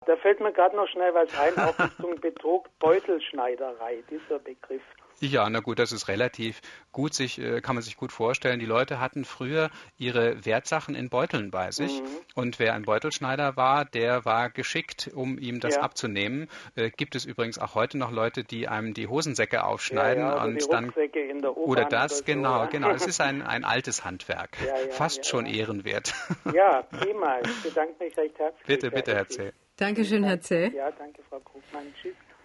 da fällt mir gerade noch schnell was ein, auch Richtung Betrug, Beutelschneiderei, dieser Begriff. Ja, na gut, das ist relativ gut, kann man sich gut vorstellen. Die Leute hatten früher ihre Wertsachen in Beuteln bei sich und wer ein Beutelschneider war, der war geschickt, um ihm das abzunehmen. Gibt es übrigens auch heute noch Leute, die einem die Hosensäcke aufschneiden oder und die Rucksäcke in der U-Bahn oder das, oder so, genau. Es ist ein altes Handwerk, fast schon ehrenwert. Ja, prima. Ich bedanke mich recht herzlich. Bitte, Herr Zell. Dankeschön, Herr Zell. Ja, danke, Frau Krugmann. Tschüss.